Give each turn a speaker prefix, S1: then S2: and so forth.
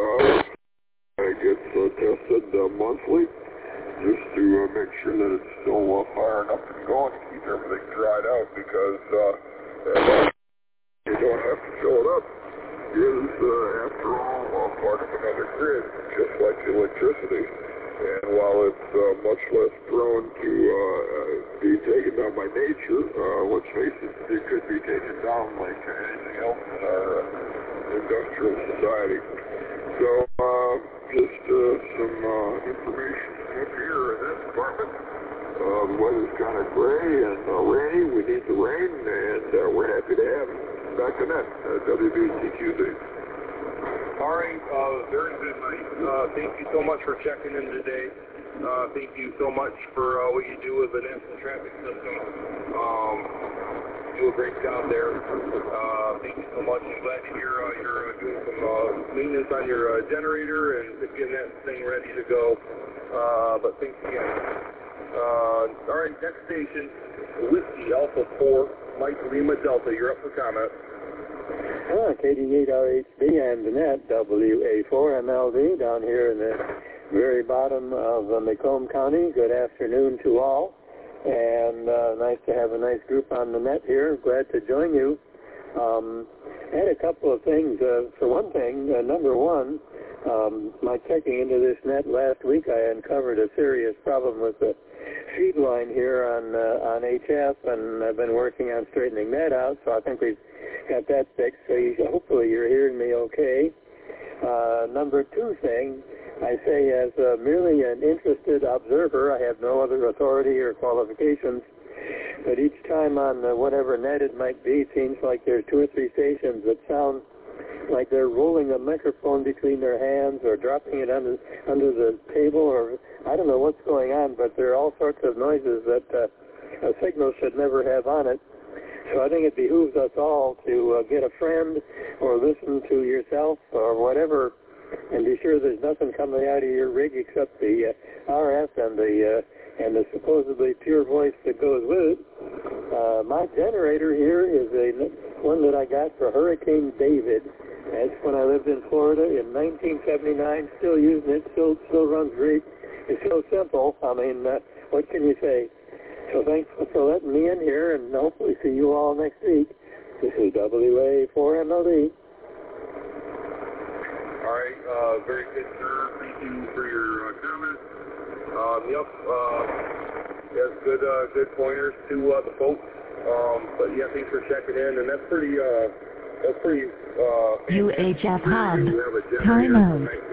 S1: it gets tested monthly just to make sure that it's still firing up and going to keep everything dried out, because you don't have to fill it up. It is, after all, part of another grid, just like electricity. And while it's much less prone to be taken down by nature, let's face it, it could be taken down like anything else in our industrial society. So, just some information up here in this department. The weather's kind of gray and rainy. We need the rain, and we're happy to have it. Back to net, WBTQZ.
S2: All right, very good, Mike. Thank you so much for checking in today. Thank you so much for what you do with the National Traffic System. You do a great job there. Thank you so much. I'm glad to hear you're doing some maintenance on your generator and getting that thing ready to go. But thanks again. All right, next station, Whiskey Alpha 4, Mike Lima Delta. You're up for comment.
S3: KD8RHB and Net WA4MLD down here in the very bottom of Macomb County. Good afternoon to all, and nice to have a nice group on the net here. Glad to join you. Had a couple of things. For one thing, number one, my checking into this net last week, I uncovered a serious problem with the feed line here on HF, and I've been working on straightening that out, so I think we've got that fixed, so hopefully you're hearing me okay. Number two thing, I say as merely an interested observer, I have no other authority or qualifications, but each time on whatever net it might be, it seems like there are 2 or 3 stations that sound like they're rolling a microphone between their hands or dropping it under the table, or I don't know what's going on, but there are all sorts of noises that a signal should never have on it. So I think it behooves us all to get a friend or listen to yourself or whatever, and be sure there's nothing coming out of your rig except the RF and the supposedly pure voice that goes with it. My generator here is one that I got for Hurricane David. That's when I lived in Florida in 1979. Still using it. Still runs great. It's so simple. I mean, what can you say? So thanks for letting me in here, and hopefully see you all next week. This is WA4MLD.
S2: All right, very good, sir. Thank you for your comments. Yes, good pointers to the folks. But yeah, thanks for checking in, and that's pretty. UHF
S4: Hub, time out.